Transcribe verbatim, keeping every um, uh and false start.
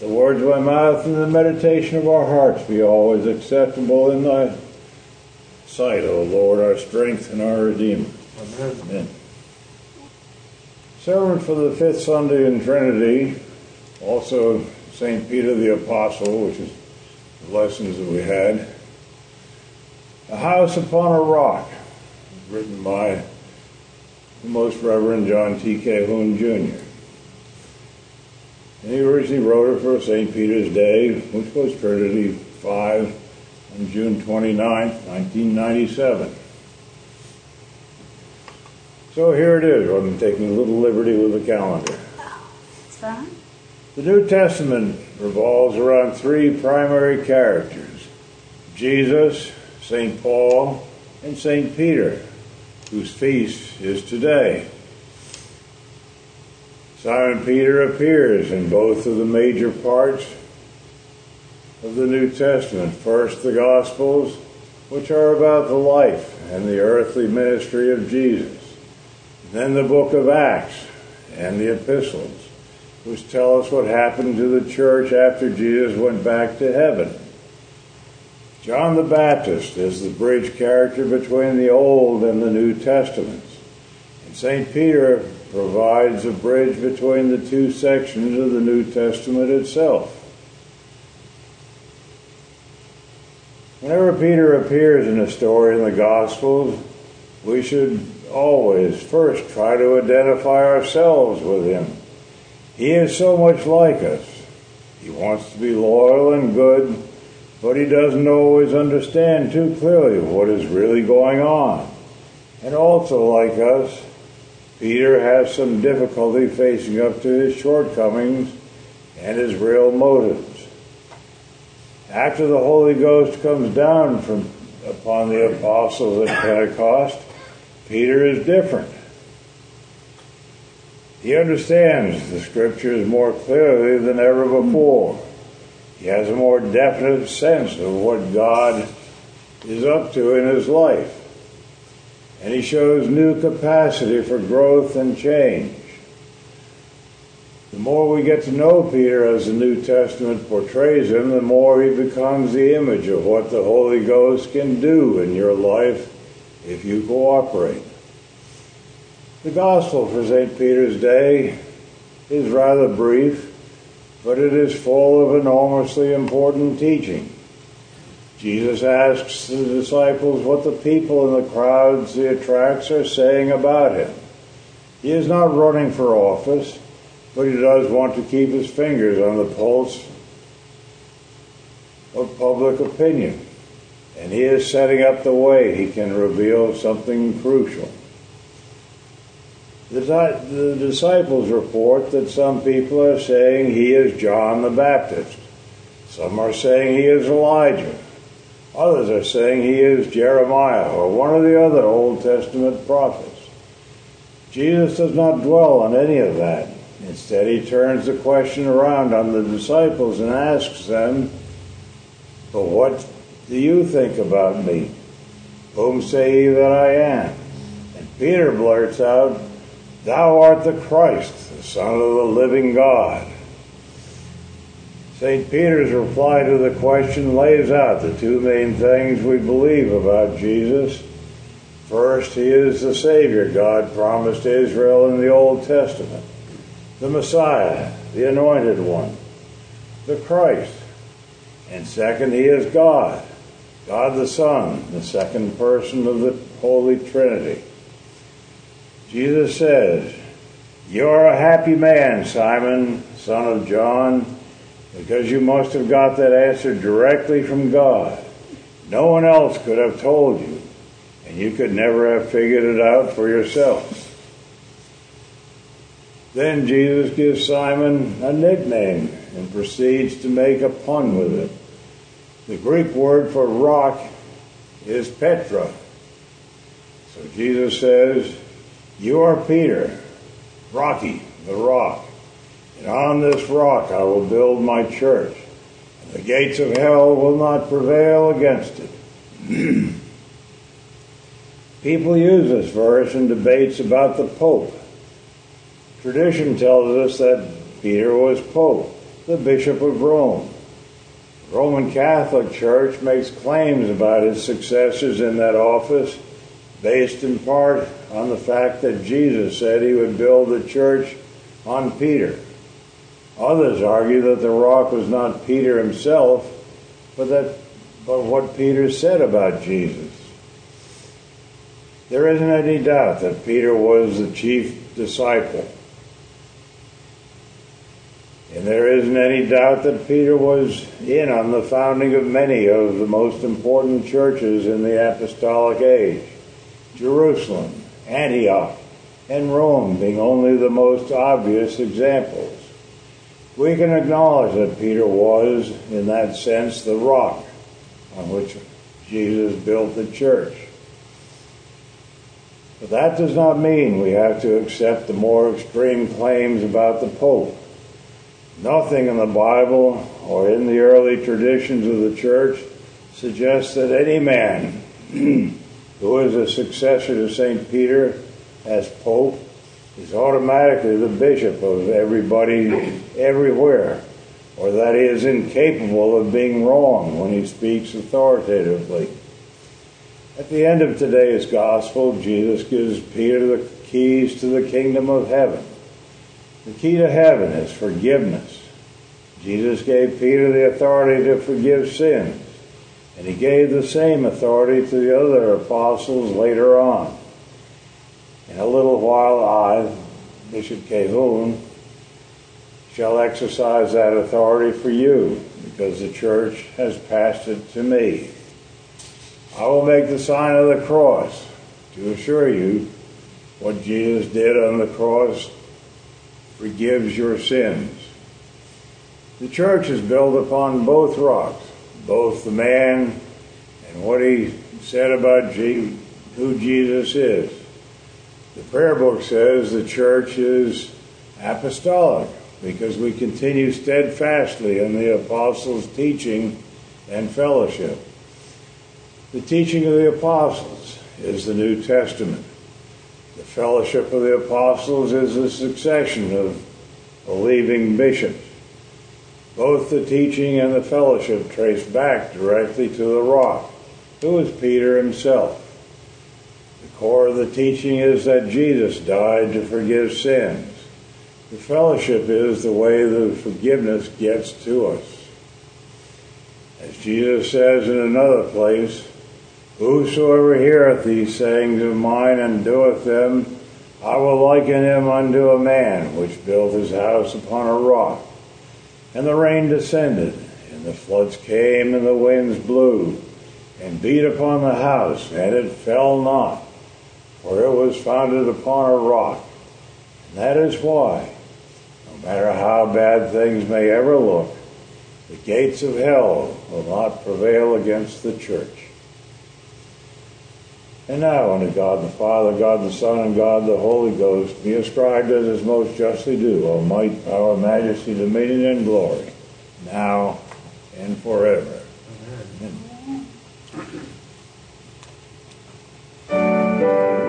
the words of my mouth and the meditation of our hearts be always acceptable in thy sight, O Lord, our strength and our Redeemer. Amen. Amen. Sermon for the fifth Sunday in Trinity, also Saint Peter the Apostle, which is the lessons that we had. A House Upon a Rock, written by the Most Reverend John T. Calhoun, Junior And he originally wrote it for Saint Peter's Day, which was Trinity five on June twenty-ninth, nineteen ninety-seven. So here it is. I'm taking a little liberty with the calendar. It's fine. The New Testament revolves around three primary characters: Jesus, Saint Paul, and Saint Peter, whose feast is today. Simon Peter appears in both of the major parts of the New Testament. First, the Gospels, which are about the life and the earthly ministry of Jesus. Then the book of Acts and the epistles, which tell us what happened to the church after Jesus went back to heaven. John the Baptist is the bridge character between the Old and the New Testaments. And Saint Peter provides a bridge between the two sections of the New Testament itself. Whenever Peter appears in a story in the Gospels, we should always first try to identify ourselves with him. He is so much like us. He wants to be loyal and good, but he doesn't always understand too clearly what is really going on. And also, like us, Peter has some difficulty facing up to his shortcomings and his real motives. After the Holy Ghost comes down from upon the apostles at Pentecost, Peter is different. He understands the Scriptures more clearly than ever before. He has a more definite sense of what God is up to in his life. And he shows new capacity for growth and change. The more we get to know Peter as the New Testament portrays him, the more he becomes the image of what the Holy Ghost can do in your life if you cooperate. The Gospel for Saint Peter's Day is rather brief, but it is full of enormously important teaching. Jesus asks the disciples what the people in the crowds he attracts are saying about him. He is not running for office, but he does want to keep his fingers on the pulse of public opinion, and he is setting up the way he can reveal something crucial. The, the disciples report that some people are saying he is John the Baptist. Some are saying he is Elijah. Others are saying he is Jeremiah or one of the other Old Testament prophets. Jesus does not dwell on any of that. Instead, he turns the question around on the disciples and asks them, "But what do you think about me? Whom say ye that I am?" And Peter blurts out, "Thou art the Christ, the Son of the living God." Saint Peter's reply to the question lays out the two main things we believe about Jesus. First, he is the Savior God promised to Israel in the Old Testament, the Messiah, the Anointed One, the Christ. And second, he is God, God the Son, the second person of the Holy Trinity. Jesus says, "You are a happy man, Simon, son of John, because you must have got that answer directly from God. No one else could have told you, and you could never have figured it out for yourself." Then Jesus gives Simon a nickname and proceeds to make a pun with it. The Greek word for rock is Petra. So Jesus says, "You are Peter, Rocky, the rock. And on this rock I will build my church, and the gates of hell will not prevail against it." People use this verse in debates about the Pope. Tradition tells us that Peter was Pope. the Bishop of Rome. The Roman Catholic Church makes claims about its successors in that office based in part on the fact that Jesus said he would build the church on Peter. Others argue that the rock was not Peter himself, but that but what Peter said about Jesus. There isn't any doubt that Peter was the chief disciple. And there isn't any doubt that Peter was in on the founding of many of the most important churches in the apostolic age. Jerusalem, Antioch, and Rome being only the most obvious examples. We can acknowledge that Peter was, in that sense, the rock on which Jesus built the church. But that does not mean we have to accept the more extreme claims about the Pope. Nothing in the Bible or in the early traditions of the church suggests that any man who is a successor to Saint Peter as Pope is automatically the bishop of everybody everywhere, or that he is incapable of being wrong when he speaks authoritatively. At the end of today's gospel, Jesus gives Peter the keys to the kingdom of heaven. The key to heaven is forgiveness. Jesus gave Peter the authority to forgive sins, and he gave the same authority to the other apostles later on. In a little while I, Bishop Calhoun, shall exercise that authority for you, because the church has passed it to me. I will make the sign of the cross to assure you what Jesus did on the cross forgives your sins. The church is built upon both rocks, both the man and what he said about Je- who Jesus is. The prayer book says the church is apostolic because we continue steadfastly in the apostles' teaching and fellowship. The teaching of the apostles is the New Testament. The fellowship of the apostles is the succession of believing bishops. Both the teaching and the fellowship trace back directly to the rock, who is Peter himself. The core of the teaching is that Jesus died to forgive sins. The fellowship is the way the forgiveness gets to us. As Jesus says in another place, "Whosoever heareth these sayings of mine and doeth them, I will liken him unto a man which built his house upon a rock. And the rain descended, and the floods came, and the winds blew, and beat upon the house, and it fell not, for it was founded upon a rock." And that is why, no matter how bad things may ever look, the gates of hell will not prevail against the church. And now unto God the Father, God the Son, and God the Holy Ghost be ascribed as is most justly due, all might, power, majesty, dominion, and glory, now and forever. Amen. Amen.